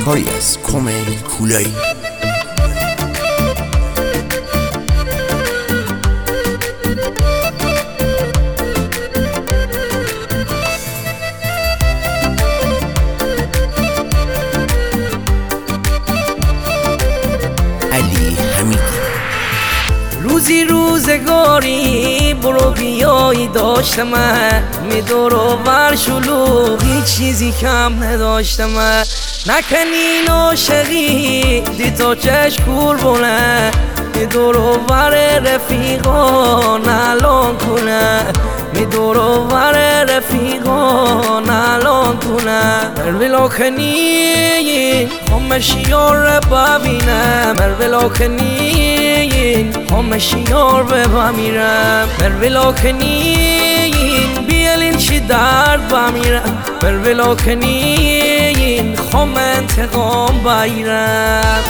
کاری از کامل کولایی. علی حمیدی. روزی روزگاری برو بیایی داشتم می دور و بر شلوغ هیچ چیزی کم نداشتم نکنین عاشقی دی تو چشکور بونه می دور و بر رفیقان الان کنه می دور و بر رفیقان الان کنه مرولو کنین همشیار رو ببینم مرولو کنین همشیار رو بمیرم مرولو کنین بیالین چی درد بمیرم مرولو کنین خم انتقام بگیرم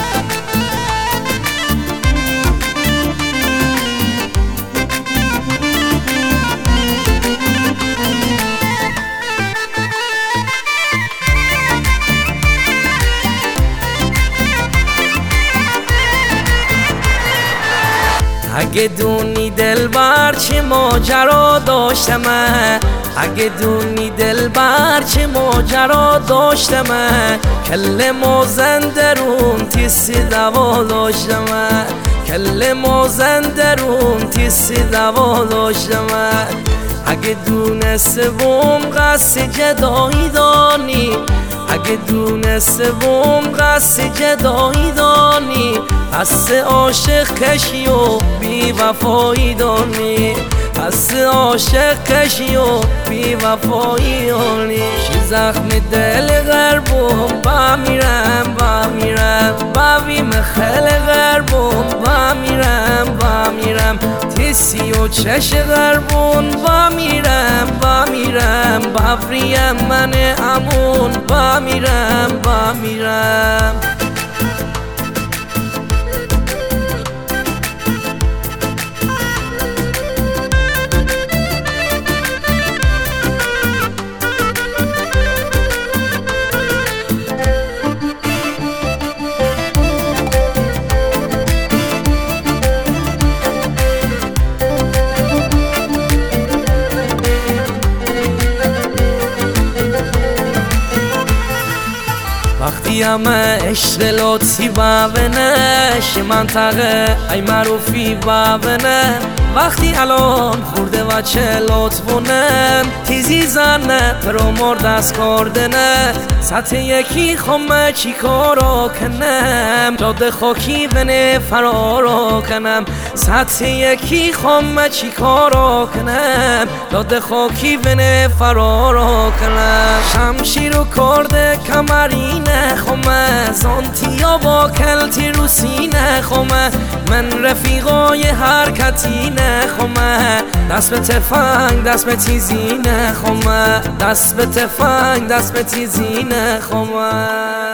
اگه دونی دلبر چه ماجرا داشتم اگه دونی دلبر چه ماجرا داشتم کل موزن درون تیسی دوا داشتم کل موزن درون تیسی دوا داشتم اگه دونستم قصد جدایی دانی اگه دونستم قصد جدایی دانی پس عاشق کشی و بی وفایی دانی پس عاشق کشی و بی وفایی دانی شی زخم دل غربم بمیرم ببیم خل غربم بمیرم تیسی و چش غربون بمیرم بفریم من امون بمیرم وقتی همه عشق لطفی ببنه منطقه ای معروفی ببنه وقتی الان خورده و چه لطفونه تیزی زنه پرو مر دست کردنه سطح یکی خمه چی کارو کنم جاده خاکی بنه فرارو کنم سطح یکی خمه چی کارو کنم جاده خاکی بنه فرارو کنم شمشیرو کرده کمرینه خمه زانتیا با کلتی رو سینه خمه من رفیقای حرکتی نخمه دست به تفنگ دست به تیزی نخمه دست به تفنگ دست به تیزی نخمه